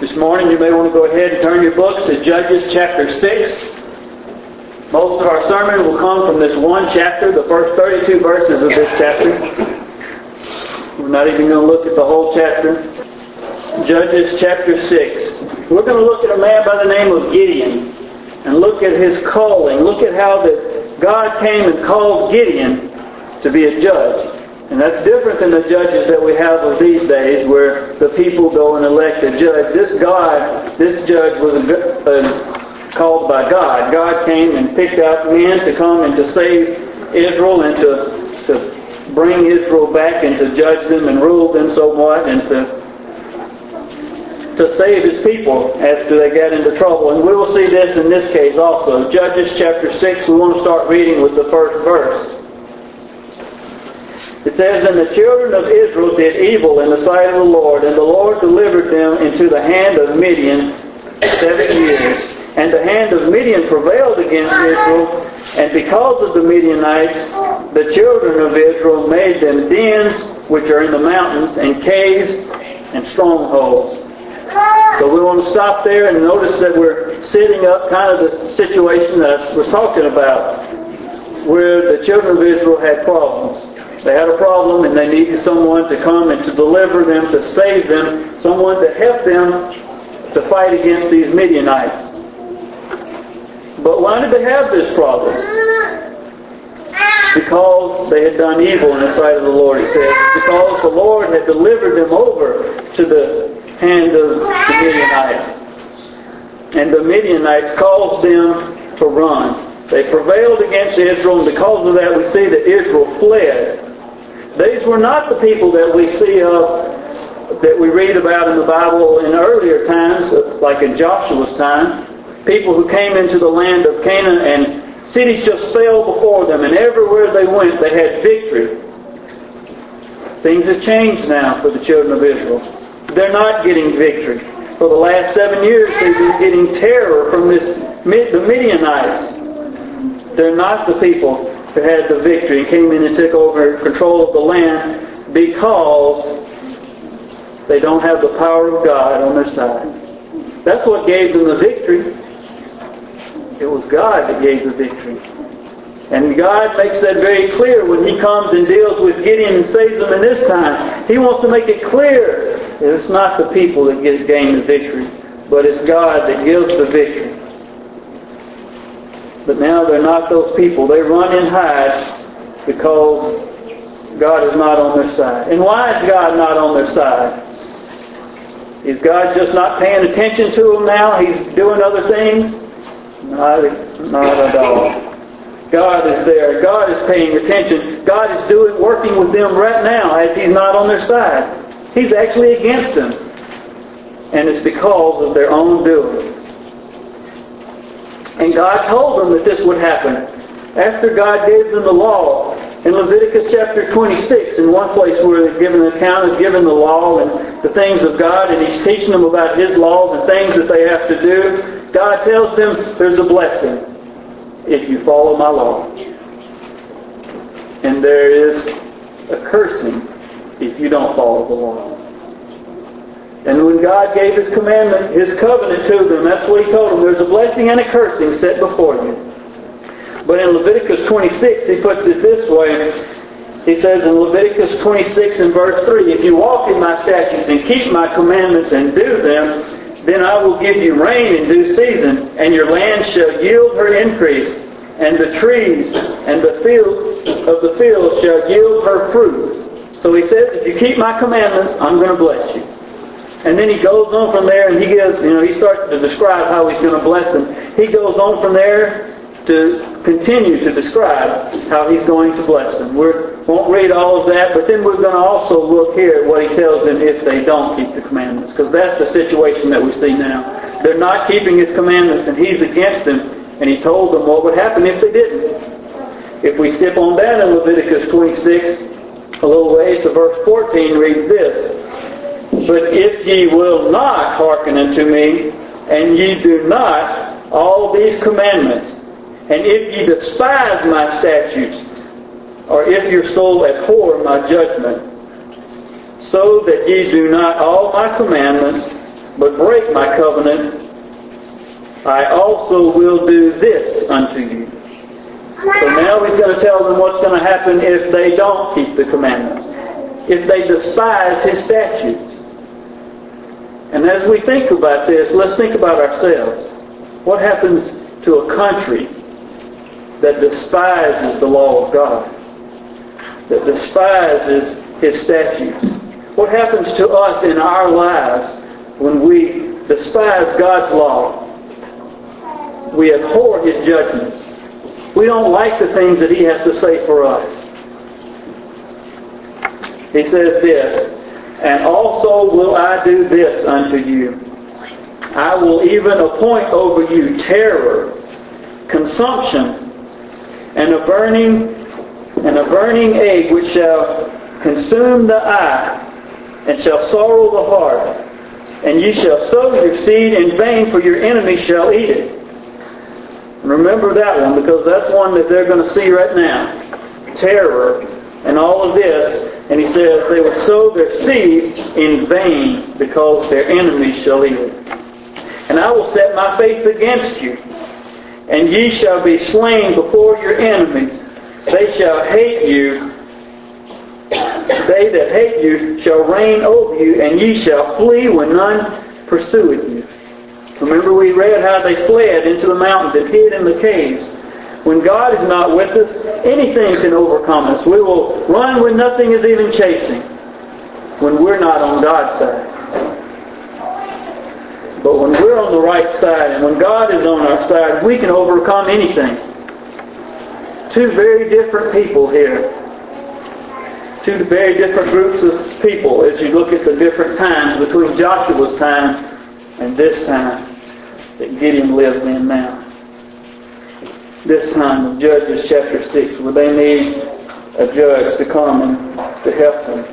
This morning you may want to go ahead and turn your books to Judges chapter 6. Most of our sermon will come from this one chapter, the first 32 verses of this chapter. We're not even going to look at the whole chapter. Judges chapter 6. We're going to look at a man by the name of Gideon and look at his calling. Look at how that God came and called Gideon to be a judge. And that's different than the judges that we have of these days where the people go and elect a judge. This judge was called by God. God came and picked out men to come and to save Israel and to bring Israel back and to judge them and rule them somewhat and to save His people after they got into trouble. And we will see this in this case also. Judges chapter 6, we want to start reading with the first verse. It says, "And the children of Israel did evil in the sight of the Lord, and the Lord delivered them into the hand of Midian 7 years. And the hand of Midian prevailed against Israel, and because of the Midianites, the children of Israel made them dens which are in the mountains, and caves, and strongholds." So we want to stop there and notice that we're setting up kind of the situation that I was talking about, where the children of Israel had problems. They had a problem and they needed someone to come and to deliver them, to save them, someone to help them to fight against these Midianites. But why did they have this problem? Because they had done evil in the sight of the Lord, it says. Because the Lord had delivered them over to the hand of the Midianites. And the Midianites caused them to run. They prevailed against Israel, and because of that we see that Israel fled. These were not the people that we see that we read about in the Bible in earlier times, like in Joshua's time. People who came into the land of Canaan and cities just fell before them, and everywhere they went they had victory. Things have changed now for the children of Israel. They're not getting victory. For the last 7 years they've been getting terror from the Midianites. They're not the people who had the victory and came in and took over control of the land because they don't have the power of God on their side. That's what gave them the victory. It was God that gave the victory. And God makes that very clear when He comes and deals with Gideon and saves them in this time. He wants to make it clear that it's not the people that gain the victory, but it's God that gives the victory. But now they're not those people. They run and hide because God is not on their side. And why is God not on their side? Is God just not paying attention to them now? He's doing other things? Not at all. God is there. God is paying attention. God is working with them right now as He's not on their side. He's actually against them. And it's because of their own doing. And God told them that this would happen. After God gave them the law, in Leviticus chapter 26, in one place where they're given an account of giving the law and the things of God, and He's teaching them about His laws and things that they have to do, God tells them there's a blessing if you follow my law. And there is a cursing if you don't follow the law. And when God gave His commandment, His covenant to them, that's what He told them. There's a blessing and a cursing set before you. But in Leviticus 26, He puts it this way. He says in Leviticus 26 and verse 3, "If you walk in my statutes and keep my commandments and do them, then I will give you rain in due season, and your land shall yield her increase, and the trees and the field shall yield her fruit." So He says, if you keep my commandments, I'm going to bless you. And then He goes on from there and He gives, He starts to describe how He's going to bless them. He goes on from there to continue to describe how He's going to bless them. We won't read all of that, but then we're going to also look here at what He tells them if they don't keep the commandments, because that's the situation that we see now. They're not keeping His commandments and He's against them, and He told them what would happen if they didn't. If we skip on down in Leviticus 26, a little ways to verse 14 reads this, "But if ye will not hearken unto me, and ye do not all these commandments, and if ye despise my statutes, or if your soul abhor my judgment, so that ye do not all my commandments, but break my covenant, I also will do this unto you. So now he's going to tell them what's going to happen if they don't keep the commandments, if they despise his statutes. And as we think about this, let's think about ourselves. What happens to a country that despises the law of God, that despises his statutes? What happens to us in our lives when we despise God's law? We abhor his judgments. We don't like the things that he has to say for us. He says this, and also will I do this unto you. I will even appoint over you terror, consumption, and a burning egg which shall consume the eye, and shall sorrow the heart. And ye shall sow your seed in vain, for your enemy shall eat it. Remember that one, because that's one that they're going to see right now. Terror and all of this. And he says they will sow their seed in vain, because their enemies shall eat it. And I will set my face against you, and ye shall be slain before your enemies. They shall hate you. They that hate you shall reign over you, and ye shall flee when none pursueth you. Remember we read how they fled into the mountains and hid in the caves. When God is not with us, anything can overcome us. We will run when nothing is even chasing, when we're not on God's side. But when we're on the right side, and when God is on our side, we can overcome anything. Two very different people here. Two very different groups of people as you look at the different times between Joshua's time and this time that Gideon lives in now. This time of Judges chapter 6, where they need a judge to come and to help them.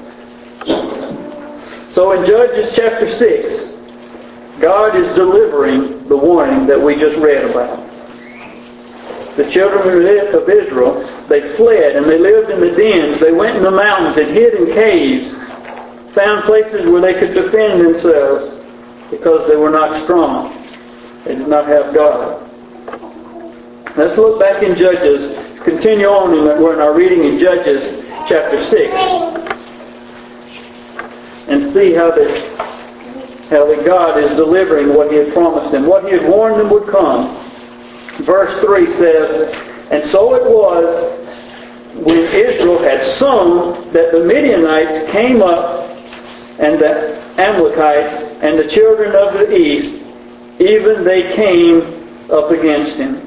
So in Judges chapter 6, God is delivering the warning that we just read about. The children of Israel, they fled and they lived in the dens. They went in the mountains and hid in caves, found places where they could defend themselves because they were not strong. They did not have God. Let's look back in Judges, continue on we're in our reading in Judges chapter 6, and see how that God is delivering what he had promised them, what he had warned them would come. Verse 3 says, and so it was when Israel had sown that the Midianites came up, and the Amalekites and the children of the east, even they came up against them,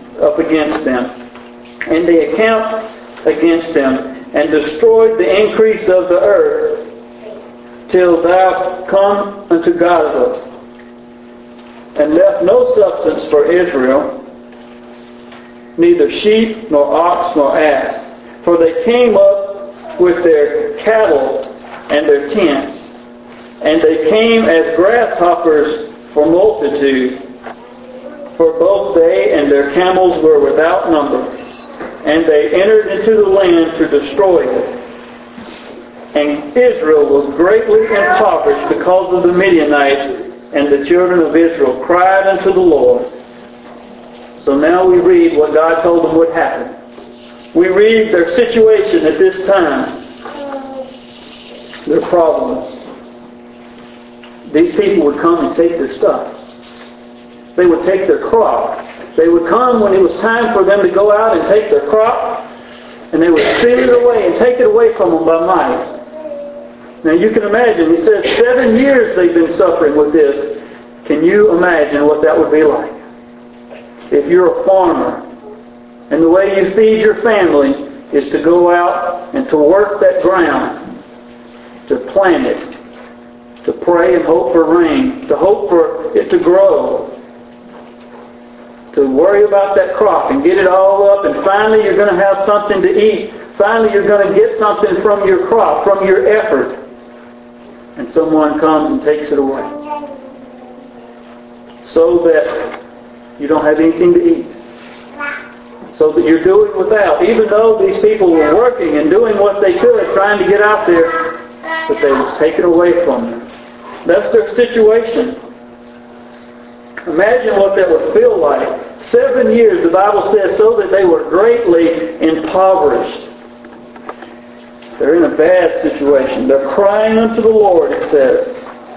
and they encamped against them, and destroyed the increase of the earth, till thou come unto Gaza, and left no substance for Israel, neither sheep, nor ox, nor ass. For they came up with their cattle and their tents, and they came as grasshoppers for multitude, for both they and their camels were without number. And they entered into the land to destroy it. And Israel was greatly impoverished because of the Midianites, and the children of Israel cried unto the Lord. So now we read what God told them would happen. We read their situation at this time, their problems. These people would come and take their stuff. They would take their crop. They would come when it was time for them to go out and take their crop, and they would steal it away and take it away from them by might. Now you can imagine, he says 7 years they've been suffering with this. Can you imagine what that would be like? If you're a farmer, and the way you feed your family is to go out and to work that ground, to plant it, to pray and hope for rain, to hope for it to grow, to worry about that crop and get it all up, and finally you're going to have something to eat. Finally you're going to get something from your crop, from your effort, and someone comes and takes it away, so that you don't have anything to eat, so that you're doing without, even though these people were working and doing what they could, trying to get out there, but they was taken away from them. That's their situation. Imagine what that would feel like. 7 years, the Bible says, so that they were greatly impoverished. They're in a bad situation. They're crying unto the Lord, it says.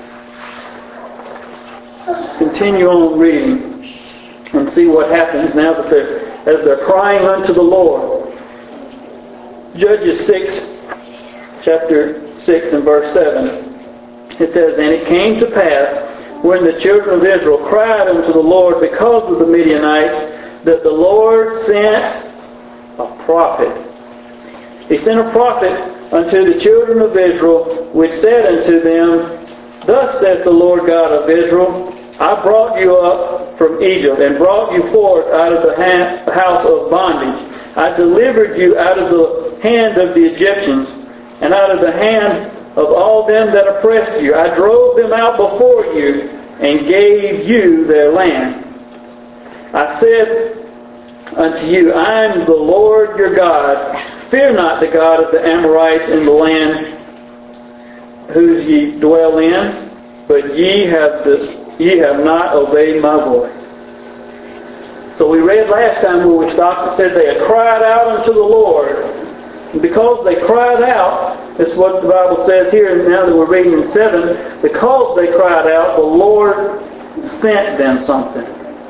Continue on reading and see what happens now that as they're crying unto the Lord. Judges 6, chapter 6 and verse 7. It says, And it came to pass, when the children of Israel cried unto the Lord because of the Midianites, that the Lord sent a prophet. He sent a prophet unto the children of Israel, which said unto them, Thus saith the Lord God of Israel, I brought you up from Egypt, and brought you forth out of the house of bondage. I delivered you out of the hand of the Egyptians, and out of the hand of all them that oppressed you. I drove them out before you, and gave you their land. I said unto you, I am the Lord your God. Fear not the God of the Amorites in the land whose ye dwell in, but ye have not obeyed my voice. So we read last time where we stopped and said they had cried out unto the Lord. And because they cried out, this is what the Bible says here, and now that we're reading in 7, because they cried out, the Lord sent them something.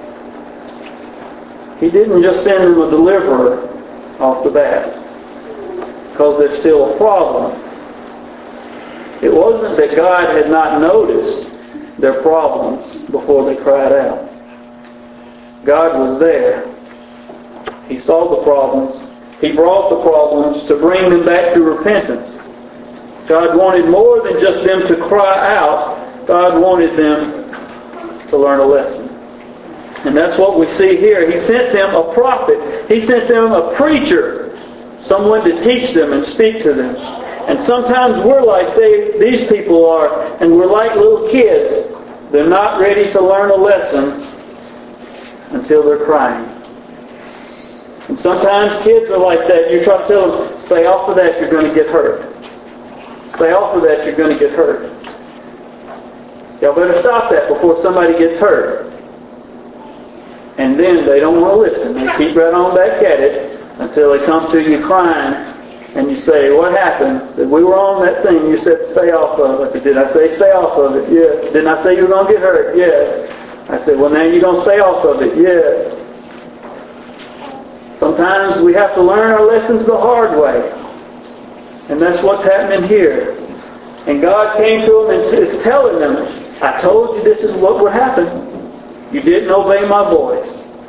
He didn't just send them a deliverer off the bat, because there's still a problem. It wasn't that God had not noticed their problems before they cried out. God was there. He saw the problems. He brought the problems to bring them back to repentance. God wanted more than just them to cry out. God wanted them to learn a lesson. And that's what we see here. He sent them a prophet. He sent them a preacher. Someone to teach them and speak to them. And sometimes we're like these people are, and we're like little kids. They're not ready to learn a lesson until they're crying. And sometimes kids are like that. You try to tell them, stay off of that, you're going to get hurt. Stay off of that, you're going to get hurt. Y'all better stop that before somebody gets hurt. And then they don't want to listen. They keep right on back at it until they come to you crying. And you say, what happened? I said, we were on that thing. You said, stay off of it. I said, did I say stay off of it? Yes. Didn't I say you were going to get hurt? Yes. I said, well, now you're going to stay off of it. Yes. Sometimes we have to learn our lessons the hard way. And that's what's happening here. And God came to them and is telling them, I told you this is what would happen. You didn't obey my voice.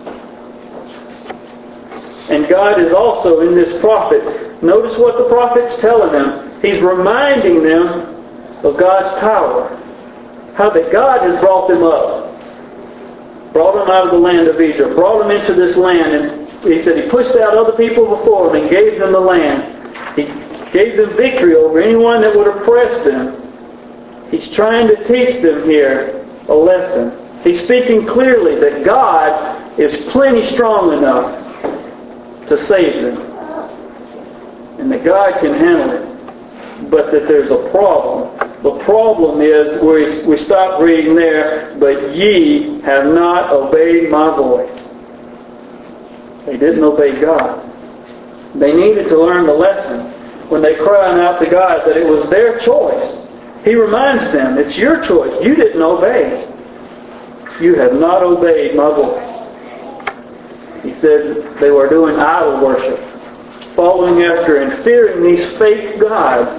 And God is also in this prophet. Notice what the prophet's telling them. He's reminding them of God's power. How that God has brought them up. Brought them out of the land of Egypt. Brought them into this land. And he said he pushed out other people before them and gave them the land. He gave them victory over anyone that would oppress them. He's trying to teach them here a lesson. He's speaking clearly that God is plenty strong enough to save them. And that God can handle it. But that there's a problem. The problem is, we stop reading there, but ye have not obeyed my voice. They didn't obey God. They needed to learn the lesson when they cried out to God that it was their choice. He reminds them, it's your choice. You didn't obey. You have not obeyed my voice. He said they were doing idol worship, following after and fearing these fake gods.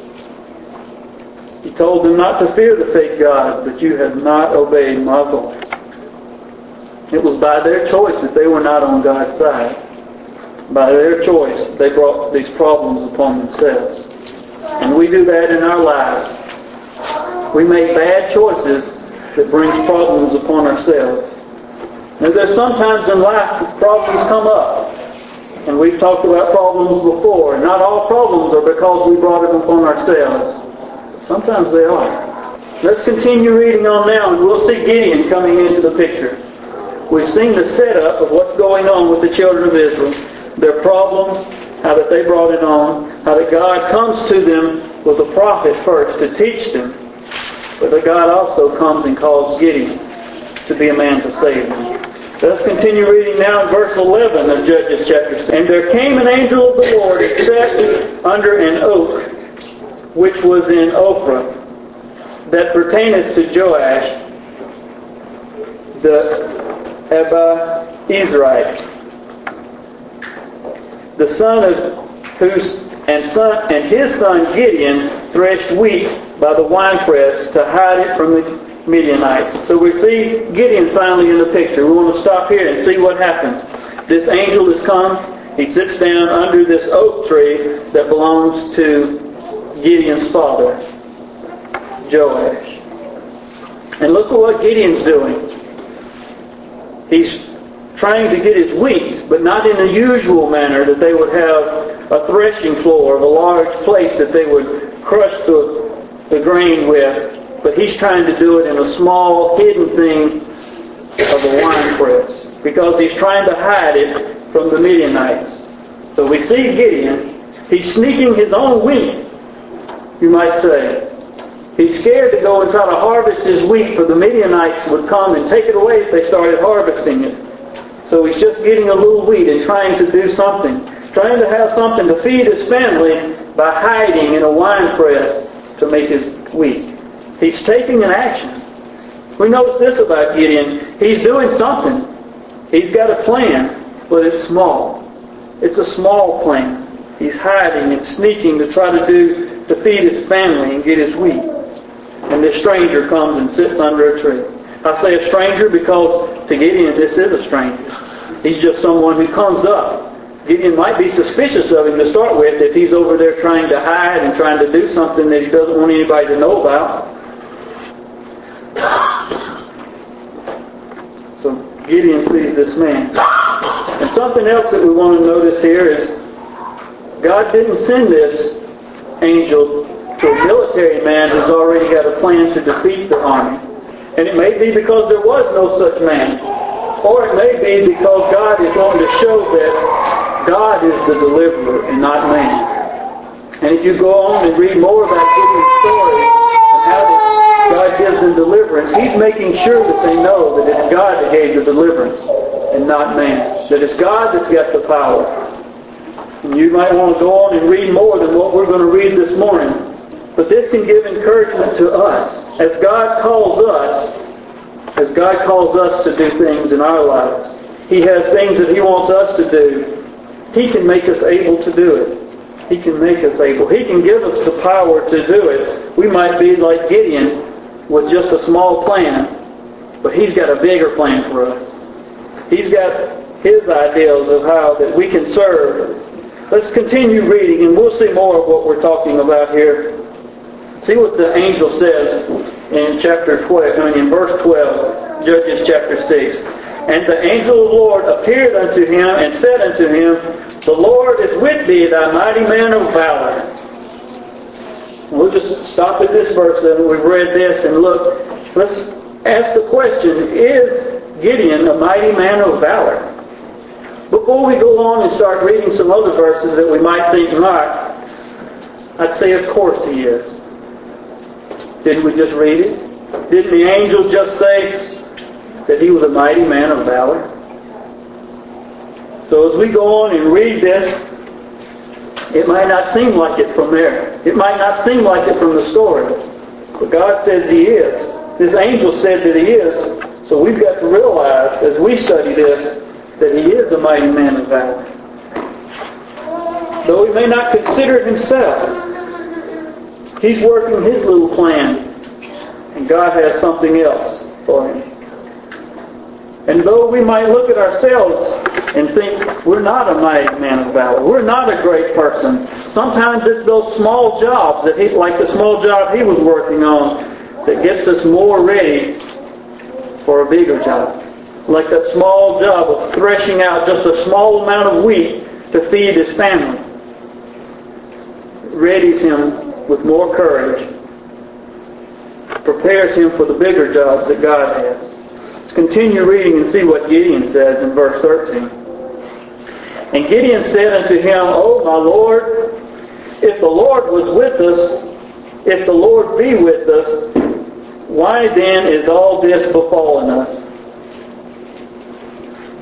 He told them not to fear the fake gods, but you have not obeyed my voice. It was by their choice that they were not on God's side. By their choice, they brought these problems upon themselves. And we do that in our lives. We make bad choices that brings problems upon ourselves. Now, there's sometimes in life that problems come up. And we've talked about problems before. Not all problems are because we brought them upon ourselves. Sometimes they are. Let's continue reading on now, and we'll see Gideon coming into the picture. We've seen the setup of what's going on with the children of Israel. Their problems, how that they brought it on, how that God comes to them with a prophet first to teach them. But that God also comes and calls Gideon to be be a man to save them. Let's continue reading now in verse 11 of Judges chapter 6. And there came an angel of the Lord and sat under an oak, which was in Ophrah, that pertaineth to Joash, the Abiezrite, the son of whose and his son Gideon threshed wheat by the winepress to hide it from the Midianites. So we see Gideon finally in the picture. We want to stop here and see what happens. This angel has come. He sits down under this oak tree that belongs to Gideon's father, Joash. And look at what Gideon's doing. He's trying to get his wheat, but not in the usual manner that they would have a threshing floor, a large place that they would crush the grain with. But he's trying to do it in a small, hidden thing of a wine press, because he's trying to hide it from the Midianites. So we see Gideon. He's sneaking his own wheat, you might say. He's scared to go and try to harvest his wheat, for the Midianites would come and take it away if they started harvesting it. So he's just getting a little wheat and trying to do something. Trying to have something to feed his family by hiding in a wine press to make his wheat. He's taking an action. We notice this about Gideon. He's doing something. He's got a plan, but it's small. It's a small plan. He's hiding and sneaking to try to feed his family and get his wheat. And this stranger comes and sits under a tree. I say a stranger because to Gideon this is a stranger. He's just someone who comes up. Gideon might be suspicious of him to start with if he's over there trying to hide and trying to do something that he doesn't want anybody to know about. So Gideon sees this man. And something else that we want to notice here is God didn't send this angel to a military man who's already got a plan to defeat the army. And it may be because there was no such man. Or it may be because God is wanting to show that God is the deliverer and not man. And if you go on and read more about Gideon's story and how God gives them deliverance, he's making sure that they know that it's God that gave the deliverance and not man. That it's God that's got the power. And you might want to go on and read more than what we're going to read this morning. But this can give encouragement to us. As God calls us to do things in our lives, He has things that He wants us to do. He can make us able to do it. He can make us able. He can give us the power to do it. We might be like Gideon with just a small plan, but He's got a bigger plan for us. He's got His ideals of how that we can serve. Let's continue reading, and we'll see more of what we're talking about here. See what the angel says in in verse 12, Judges chapter 6. And the angel of the Lord appeared unto him and said unto him, The Lord is with thee, thou mighty man of valor. We'll just stop at this verse and we've read this and look. Let's ask the question, is Gideon a mighty man of valor? Before we go on and start reading some other verses that we might think not, I'd say of course he is. Didn't we just read it? Didn't the angel just say that he was a mighty man of valor? So as we go on and read this, it might not seem like it from there. It might not seem like it from the story. But God says he is. This angel said that he is. So we've got to realize as we study this that he is a mighty man of valor. Though he may not consider it himself, he's working his little plan, and God has something else for him. And though we might look at ourselves and think we're not a mighty man of valor, we're not a great person, sometimes it's those small jobs, like the small job he was working on, that gets us more ready for a bigger job. Like that small job of threshing out just a small amount of wheat to feed his family. It readies him with more courage, prepares him for the bigger jobs that God has. Let's continue reading and see what Gideon says in verse 13. And Gideon said unto him, O my Lord, if the Lord was with us, if the Lord be with us, why then is all this befallen us?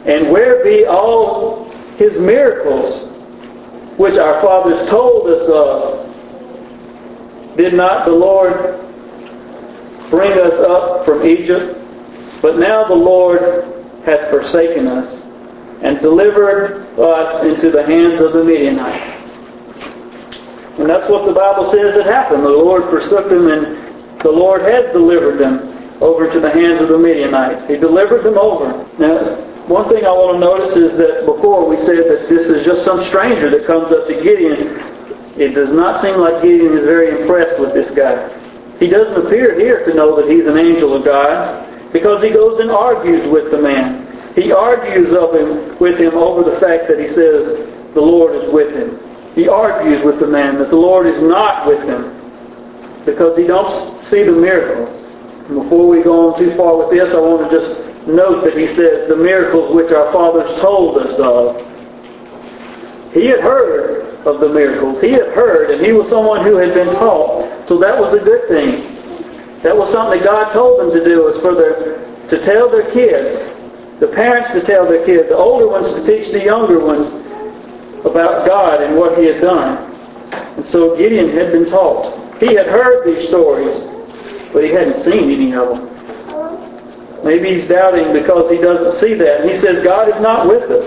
And where be all his miracles, which our fathers told us of? Did not the Lord bring us up from Egypt? But now the Lord hath forsaken us, and delivered us into the hands of the Midianites. And that's what the Bible says had happened. The Lord forsook them, and the Lord had delivered them over to the hands of the Midianites. He delivered them over. Now, one thing I want to notice is that before we said that this is just some stranger that comes up to Gideon. It does not seem like Gideon is very impressed with this guy. He doesn't appear here to know that he's an angel of God, because he goes and argues with the man. He argues with him over the fact that he says the Lord is with him. He argues with the man that the Lord is not with him, because he don't see the miracles. And before we go on too far with this, I want to just note that he says the miracles which our fathers told us of. He had heard of the miracles. He had heard, and he was someone who had been taught. So that was a good thing. That was something that God told them to do, was to tell their kids, the parents to tell their kids, the older ones to teach the younger ones about God and what He had done. And so Gideon had been taught. He had heard these stories, but he hadn't seen any of them. Maybe he's doubting because he doesn't see that. And he says, God is not with us.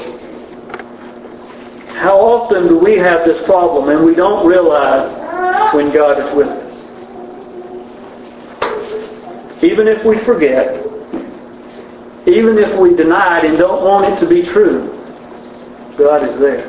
How often do we have this problem and we don't realize when God is with us? Even if we forget, even if we deny it and don't want it to be true, God is there.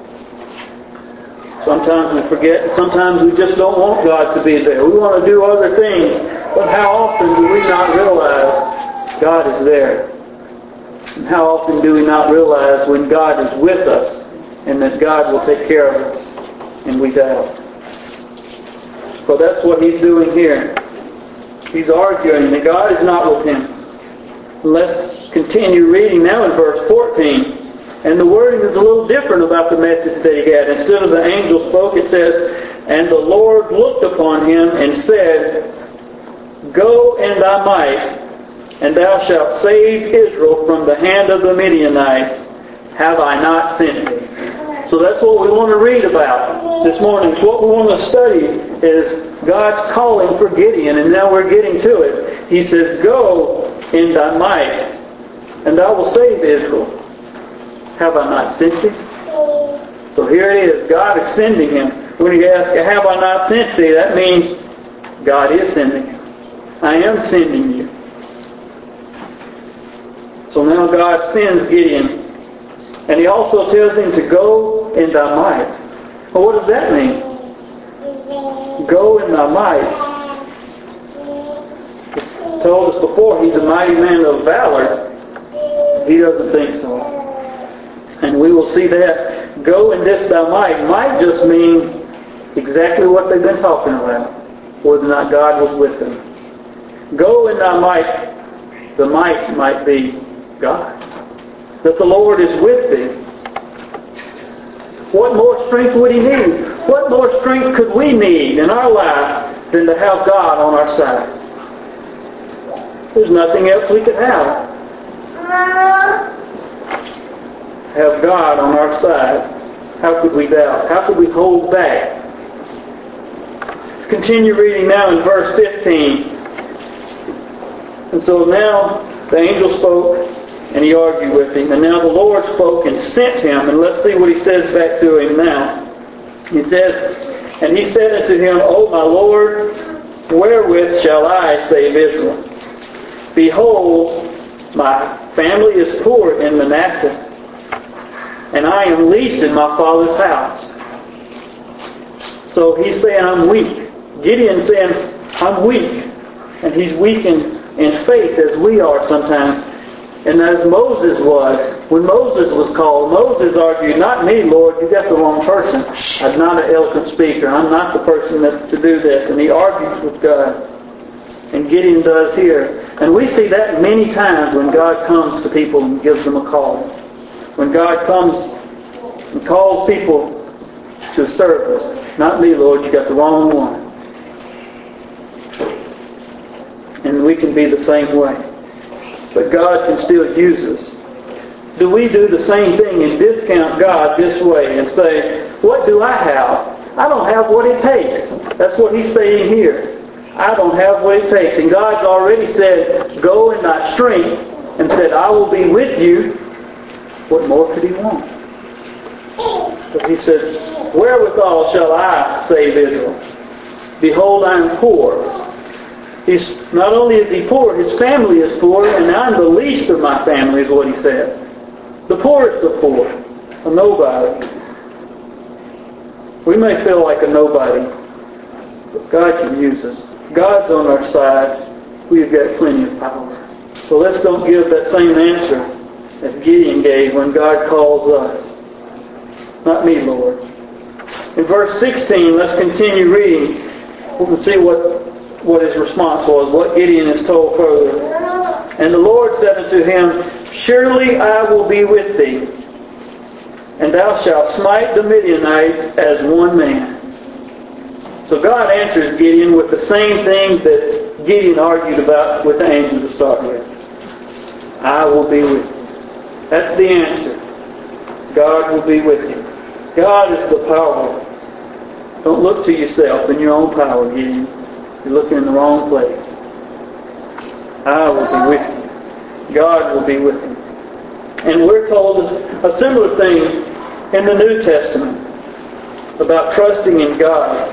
Sometimes we forget, and sometimes we just don't want God to be there. We want to do other things, but how often do we not realize God is there? And how often do we not realize when God is with us and that God will take care of us, and we doubt? So that's what he's doing here. He's arguing that God is not with him. Let's continue reading now in verse 14. And the wording is a little different about the message that he had. Instead of the angel spoke, it says, and the Lord looked upon him and said, Go in thy might, and thou shalt save Israel from the hand of the Midianites. Have I not sent thee? So that's what we want to read about this morning. What we want to study is God's calling for Gideon, and now we're getting to it. He says, Go in thy might, and thou will save Israel. Have I not sent thee? So here it is. God is sending him. When he asks, have I not sent thee? That means God is sending him. I am sending you. So now God sends Gideon. And he also tells him to go in thy might. Well, what does that mean? Go in thy might. It's told us before he's a mighty man of valor. He doesn't think so. And we will see that go in this thy might just mean exactly what they've been talking about, whether or not God was with them. Go in thy might, the might be God. That the Lord is with thee. What more strength would he need? What more strength could we need in our life than to have God on our side? There's nothing else we could have. Have God on our side. How could we doubt? How could we hold back? Let's continue reading now in verse 15. And so now the angel spoke and he argued with him. And now the Lord spoke and sent him. And let's see what he says back to him now. He says, and he said unto him, O my Lord, wherewith shall I save Israel? Behold, my family is poor in Manasseh, and I am least in my father's house. So he's saying, I'm weak. Gideon's saying, I'm weak. And he's weak in faith as we are sometimes. And as Moses was, when Moses was called, Moses argued, not me, Lord, you got the wrong person. I'm not an eloquent speaker. I'm not the person to do this. And he argues with God. And Gideon does here. And we see that many times when God comes to people and gives them a call. When God comes and calls people to service. Not me, Lord, you got the wrong one. And we can be the same way. But God can still use us. do we do the same thing and discount God this way and say, what do I have? I don't have what it takes. That's what he's saying here. I don't have what it takes. And God's already said, go in thy strength, and said, I will be with you. What more could he want? But he said, wherewithal shall I save Israel? Behold, I am poor. Not only is he poor, his family is poor, and I'm the least of my family, is what he says. The poorest of poor. A nobody. We may feel like a nobody, but God can use us. God's on our side. We've got plenty of power. So let's don't give that same answer as Gideon gave when God calls us. Not me, Lord. In verse 16, let's continue reading. We can see what his response was, what Gideon is told further. And the Lord said unto him, surely I will be with thee, and thou shalt smite the Midianites as one man. So God answers Gideon with the same thing that Gideon argued about with the angel to start with. I will be with you. That's the answer. God will be with you. God is the power. Don't look to yourself and your own power, Gideon. You're looking in the wrong place. I will be with you. God will be with you. And we're told a similar thing in the New Testament about trusting in God.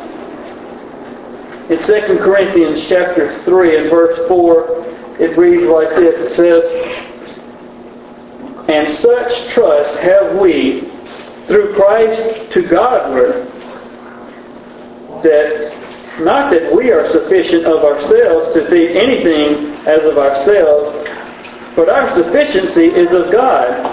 In 2 Corinthians chapter 3 and verse 4, it reads like this. It says, and such trust have we through Christ to Godward, that not that we are sufficient of ourselves to think anything as of ourselves, but our sufficiency is of God,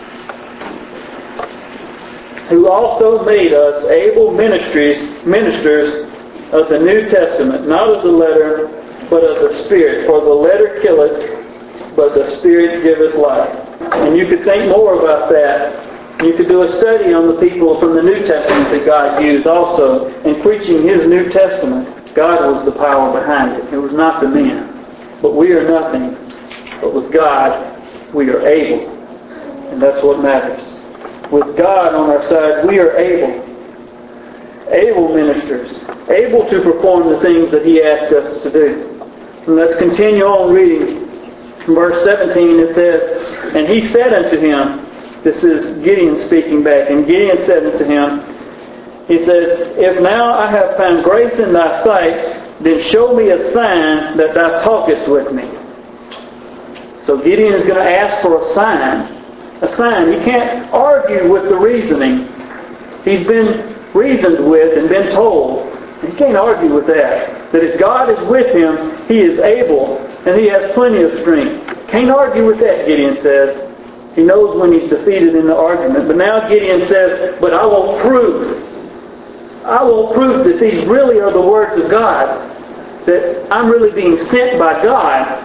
who also made us able ministers of the New Testament, not of the letter, but of the Spirit. For the letter killeth, but the Spirit giveth life. And you could think more about that. You could do a study on the people from the New Testament that God used also. In preaching His New Testament, God was the power behind it. It was not the men. But we are nothing. But with God, we are able. And that's what matters. With God on our side, we are able. Able ministers. Able to perform the things that He asked us to do. And let's continue on reading. From verse 17 it says, and he said unto him, this is Gideon speaking back, and Gideon said unto him, he says, if now I have found grace in thy sight, then show me a sign that thou talkest with me. So Gideon is going to ask for a sign. A sign. He can't argue with the reasoning. He's been reasoned with and been told. He can't argue with that. That if God is with him, he is able, and he has plenty of strength. Can't argue with that, Gideon says. He knows when he's defeated in the argument. But now Gideon says, but I will prove that these really are the words of God. That I'm really being sent by God.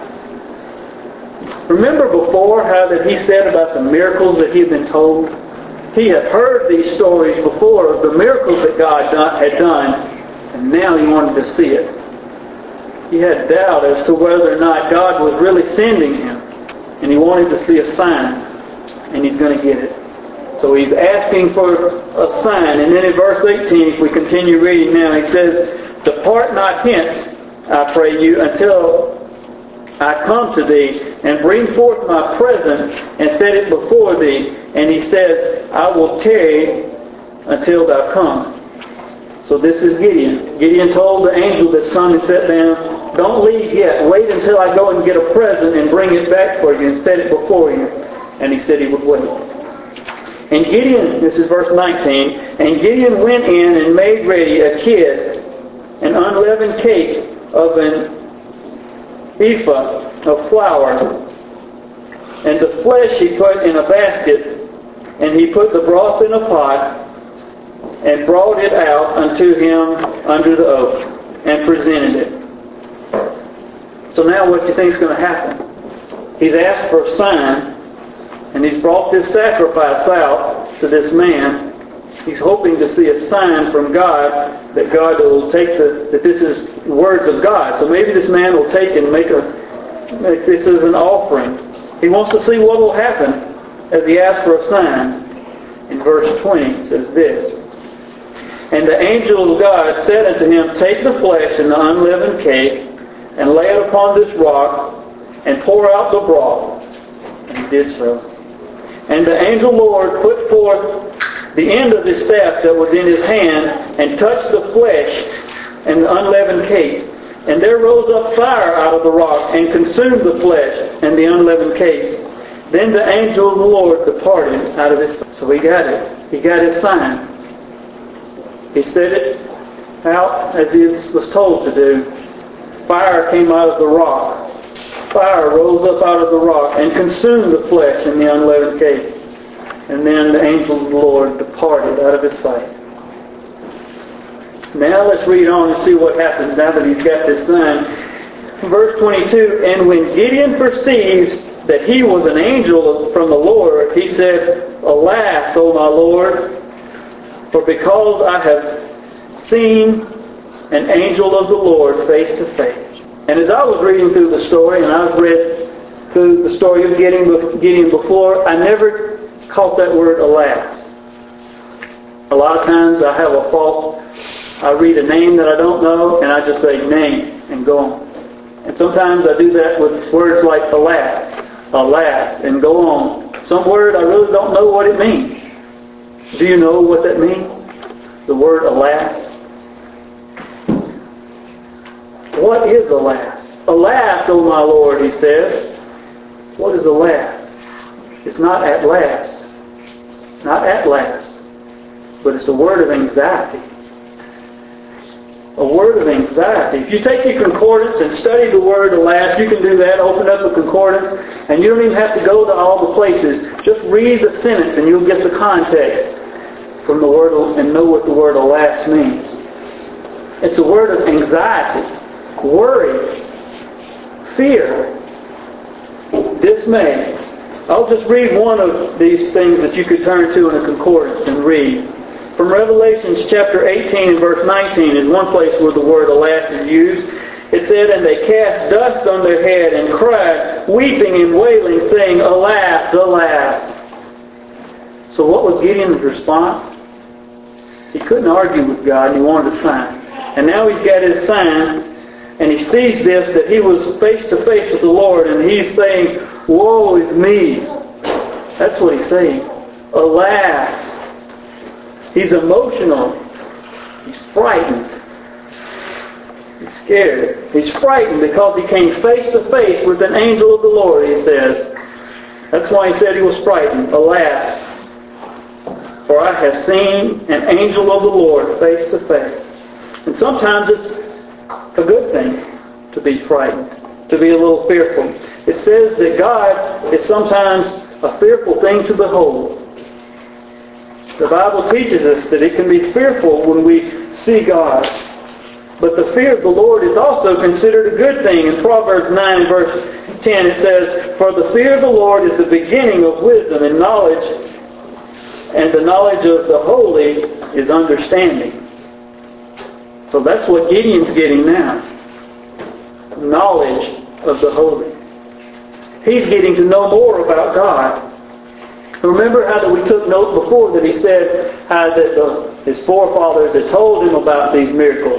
Remember before how that he said about the miracles that he had been told? He had heard these stories before of the miracles that God had done, and now he wanted to see it. He had doubt as to whether or not God was really sending him, and he wanted to see a sign, and he's going to get it. So he's asking for a sign. And then in verse 18, if we continue reading now, he says, depart not hence, I pray you, until I come to thee, and bring forth my present, and set it before thee. And he said, I will tarry until thou come. So this is Gideon. Gideon told the angel that's come and sat down, don't leave yet. Wait until I go and get a present and bring it back for you and set it before you. And he said he would wait. And Gideon, this is verse 19, and Gideon went in and made ready a kid, an unleavened cake of an ephah of flour. And the flesh he put in a basket, and he put the broth in a pot, and brought it out unto him under the oak, and presented it. So now what do you think is going to happen? He's asked for a sign, and he's brought this sacrifice out to this man. He's hoping to see a sign from God, that God will take that this is words of God. So maybe this man will take and make this as an offering. He wants to see what will happen. as he asked for a sign. In verse 20 it says this, "And the angel of God said unto him, Take the flesh and the unleavened cake, and lay it upon this rock, and pour out the broth. And he did so. And the angel Lord put forth the end of his staff that was in his hand, and touched the flesh and the unleavened cake. And there rose up fire out of the rock, and consumed the flesh and the unleavened cake. Then the angel of the Lord departed out of his sight." So he got it. He got his sign. He set it out as he was told to do. Fire came out of the rock. Fire rose up out of the rock and consumed the flesh and the unleavened cake. And then the angel of the Lord departed out of his sight. Now let's read on and see what happens now that he's got this sign. Verse 22, "And when Gideon perceived that he was an angel from the Lord, he said, Alas, O my Lord, for because I have seen an angel of the Lord face to face." And as I was reading through the story, and I've read through the story of Gideon before, I never caught that word alas. A lot of times I have a fault. I read a name that I don't know, and I just say name and go on. And sometimes I do that with words like alas, alas, and go on. Some word I really don't know what it means. Do you know what that means? The word alas. What is alas? Alas, O my Lord, he says. What is alas? It's not at last. Not at last. But it's a word of anxiety. A word of anxiety. If you take your concordance and study the word alas, you can do that. Open up a concordance, and you don't even have to go to all the places. Just read the sentence and you'll get the context from the word and know what the word alas means. It's a word of anxiety, worry, fear, dismay. I'll just read one of these things that you could turn to in a concordance and read. From Revelation chapter 18 and verse 19 is one place where the word alas is used. It said, "And they cast dust on their head and cried, weeping and wailing, saying, Alas, alas." So what was Gideon's response? He couldn't argue with God, and he wanted a sign. And now he's got his sign, and he sees this, that he was face to face with the Lord, and he's saying, Woe is me. That's what he's saying. Alas. He's emotional. He's frightened. He's scared. He's frightened because he came face to face with an angel of the Lord, he says. That's why he said he was frightened. Alas, for I have seen an angel of the Lord face to face. And sometimes it's a good thing to be frightened, to be a little fearful. It says that God is sometimes a fearful thing to behold. The Bible teaches us that it can be fearful when we see God. But the fear of the Lord is also considered a good thing. In Proverbs 9 verse 10 it says, "For the fear of the Lord is the beginning of wisdom and knowledge, and the knowledge of the holy is understanding." So that's what Gideon's getting now. Knowledge of the holy. He's getting to know more about God. Remember how that we took note before that he said how that his forefathers had told him about these miracles.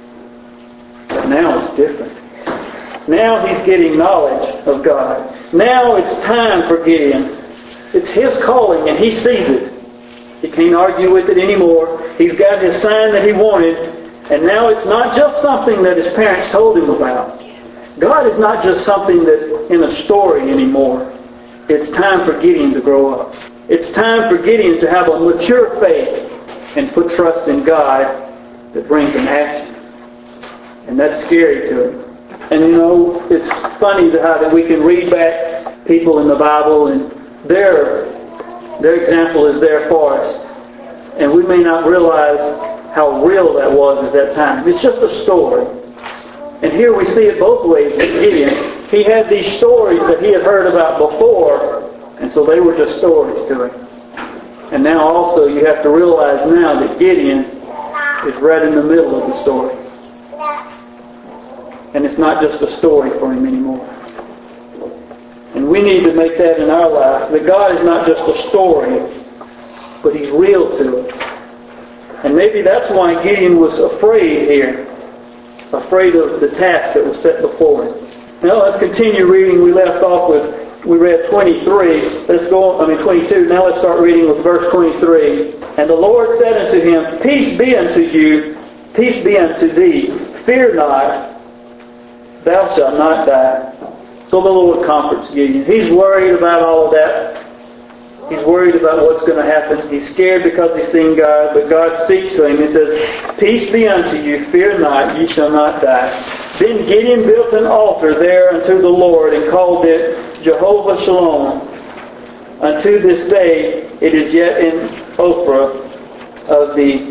But now it's different. Now he's getting knowledge of God. Now it's time for Gideon. It's his calling and he sees it. He can't argue with it anymore. He's got his sign that he wanted. And now it's not just something that his parents told him about. God is not just something that in a story anymore. It's time for Gideon to grow up. It's time for Gideon to have a mature faith and put trust in God that brings an action. And that's scary to him. And you know, it's funny how that we can read back people in the Bible and their example is there for us. And we may not realize how real that was at that time. It's just a story. And here we see it both ways with Gideon. He had these stories that he had heard about before, and so they were just stories to him. And now also you have to realize now that Gideon is right in the middle of the story. And it's not just a story for him anymore. And we need to make that in our life, that God is not just a story, but He's real to us. And maybe that's why Gideon was afraid here, afraid of the task that was set before him. Now let's continue reading. We left off with, we read 23. 22. Now let's start reading with verse 23. And the Lord said unto him, Peace be unto you, peace be unto thee. Fear not, thou shalt not die. So the Lord comforts Gideon. He's worried about all of that. He's worried about what's going to happen. He's scared because he's seen God, but God speaks to him. He says, Peace be unto you, fear not, ye shall not die. Then Gideon built an altar there unto the Lord and called it Jehovah Shalom. Unto this day it is yet in Ophrah of the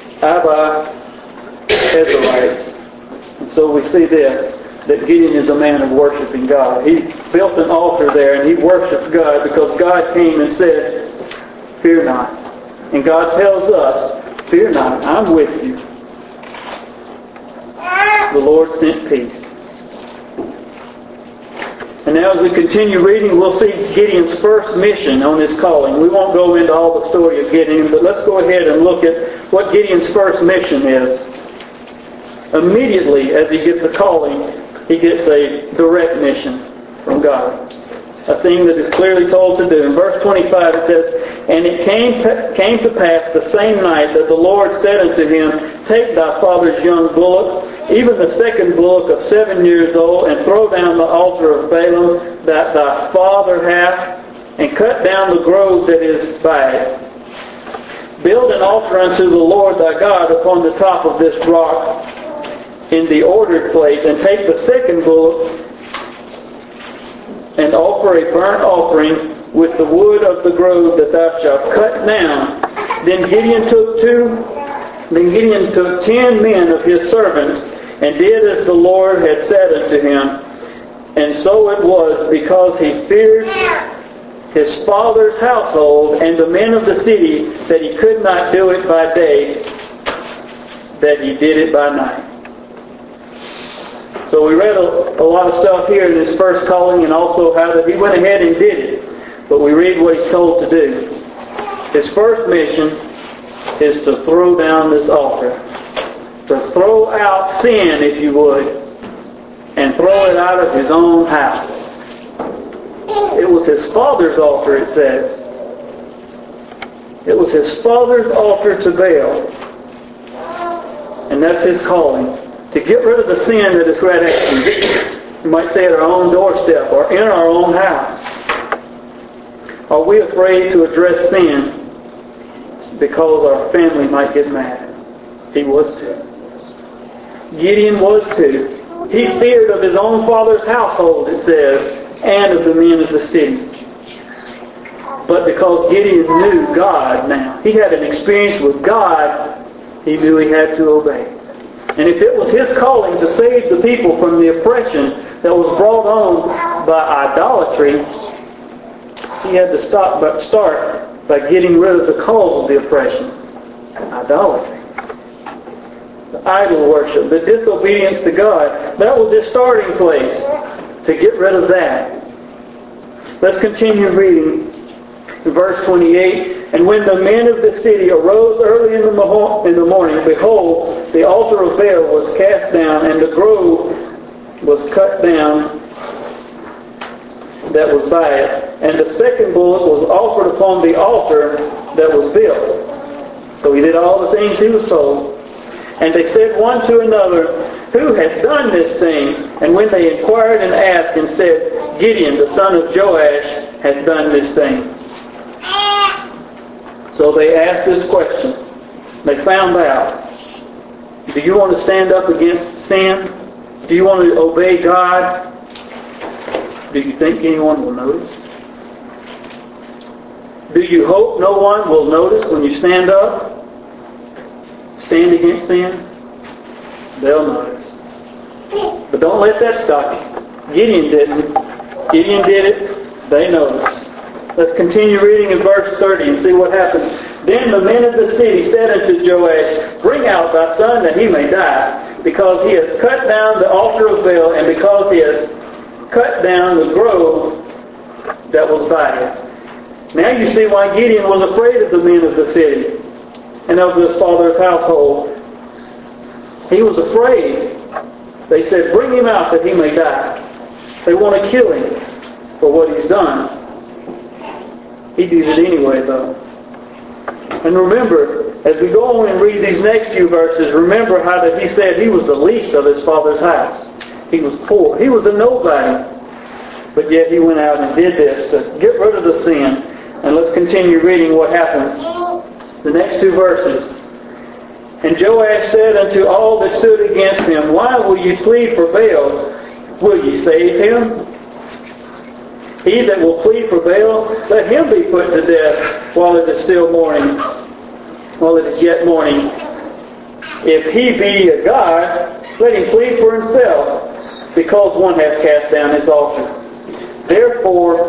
Abiezrites. And so we see this, that Gideon is a man of worshiping God. He built an altar there and he worshiped God because God came and said, Fear not. And God tells us, Fear not, I'm with you. The Lord sent peace. And now as we continue reading, we'll see Gideon's first mission on his calling. We won't go into all the story of Gideon, but let's go ahead and look at what Gideon's first mission is. Immediately as he gets a calling, he gets a direct mission from God. A thing that is clearly told to do. In verse 25 it says, And it came to pass the same night that the Lord said unto him, Take thy father's young bullock, even the second bullock of 7 years old, and throw down the altar of Balaam that thy father hath, and cut down the grove that is by it. Build an altar unto the Lord thy God upon the top of this rock in the ordered place, and take the second bullock and offer a burnt offering with the wood of the grove that thou shalt cut down. Then Gideon took 10 men of his servants, and did as the Lord had said unto him. And so it was, because he feared his father's household and the men of the city, that he could not do it by day, that he did it by night. So we read a lot of stuff here in his first calling, and also how that he went ahead and did it. But we read what he's told to do. His first mission is to throw down this altar. To throw out sin, if you would, and throw it out of his own house. It was his father's altar, it says. It was his father's altar to Baal. And that's his calling. To get rid of the sin that is right at, you might say, at our own doorstep or in our own house. Are we afraid to address sin because our family might get mad? He was too. Gideon was too. He feared of his own father's household, it says, and of the men of the city. But because Gideon knew God now, he had an experience with God, he knew he had to obey. And if it was his calling to save the people from the oppression that was brought on by idolatry, he had to start by getting rid of the cause of the oppression. Idolatry. The idol worship, the disobedience to God. That was his starting place, to get rid of that. Let's continue reading. Verse 28, And when the men of the city arose early in the morning, behold, the altar of Baal was cast down, and the grove was cut down that was by it, and the second bullock was offered upon the altar that was built. So he did all the things he was told. And they said one to another, Who hath done this thing? And when they inquired and asked and said, Gideon, the son of Joash, hath done this thing. So they asked this question. They found out. Do you want to stand up against sin? Do you want to obey God? Do you think anyone will notice? Do you hope no one will notice when you stand up? Stand against sin? They'll notice. But don't let that stop you. Gideon didn't. Gideon did it. They noticed. Let's continue reading in verse 30 and see what happens. Then the men of the city said unto Joash, Bring out thy son that he may die, because he has cut down the altar of Baal, and because he has cut down the grove that was by him. Now you see why Gideon was afraid of the men of the city and of his father's household. He was afraid. They said, bring him out that he may die. They want to kill him for what he's done. He did it anyway, though. And remember, as we go on and read these next few verses, remember how that he said he was the least of his father's house. He was poor. He was a nobody. But yet he went out and did this to get rid of the sin. And let's continue reading what happened. The next two verses. And Joash said unto all that stood against him, why will you plead for Baal? Will ye save him? He that will plead for Baal, let him be put to death while it is still morning, while it is yet morning. If he be a god, let him plead for himself, because one hath cast down his altar. Therefore,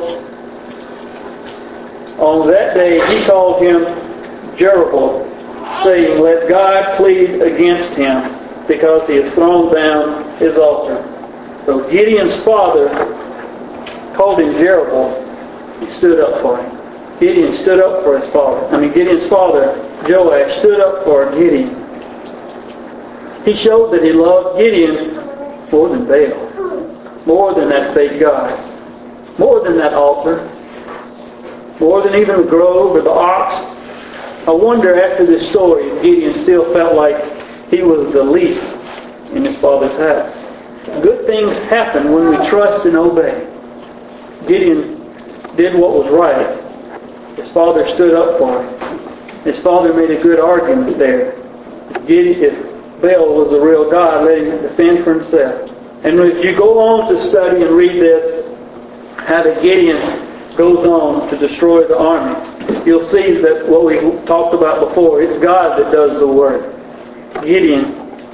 on that day he called him Jerubbaal, saying, let God plead against him, because he has thrown down his altar. So Gideon's father called him Jerubbaal. He stood up for him. Gideon stood up for his father. Gideon's father, Joash, stood up for Gideon. He showed that he loved Gideon more than Baal, more than that fake god, more than that altar, more than even the grove or the ox. I wonder after this story if Gideon still felt like he was the least in his father's house. Good things happen when we trust and obey. Gideon did what was right. His father stood up for him. His father made a good argument there. If Baal was a real god, let him defend for himself. And if you go on to study and read this, how that Gideon goes on to destroy the army, you'll see that what we talked about before, it's God that does the work. Gideon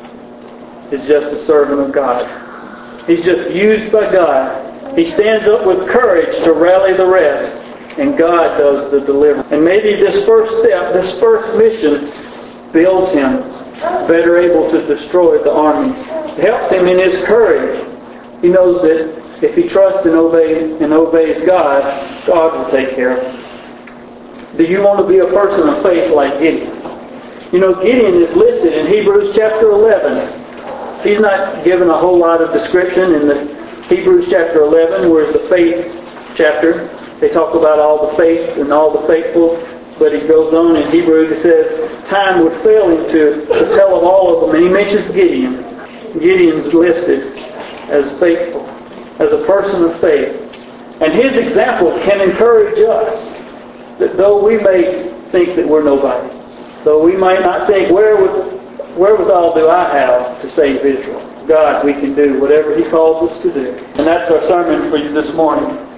is just a servant of God. He's just used by God. He stands up with courage to rally the rest, and God does the deliverance. And maybe this first step, this first mission, builds him better able to destroy the army. It helps him in his courage. He knows that if he trusts and obeys God, God will take care of him. Do you want to be a person of faith like Gideon? Gideon is listed in Hebrews chapter 11. He's not given a whole lot of description in the Hebrews chapter 11, whereas the faith chapter, they talk about all the faith and all the faithful. But he goes on in Hebrews, it says, time would fail him to tell of all of them. And he mentions Gideon. Gideon's listed as faithful, as a person of faith. And his example can encourage us that though we may think that we're nobody, though we might not think, wherewithal do I have to save Israel? God, we can do whatever He calls us to do. And that's our sermon for you this morning.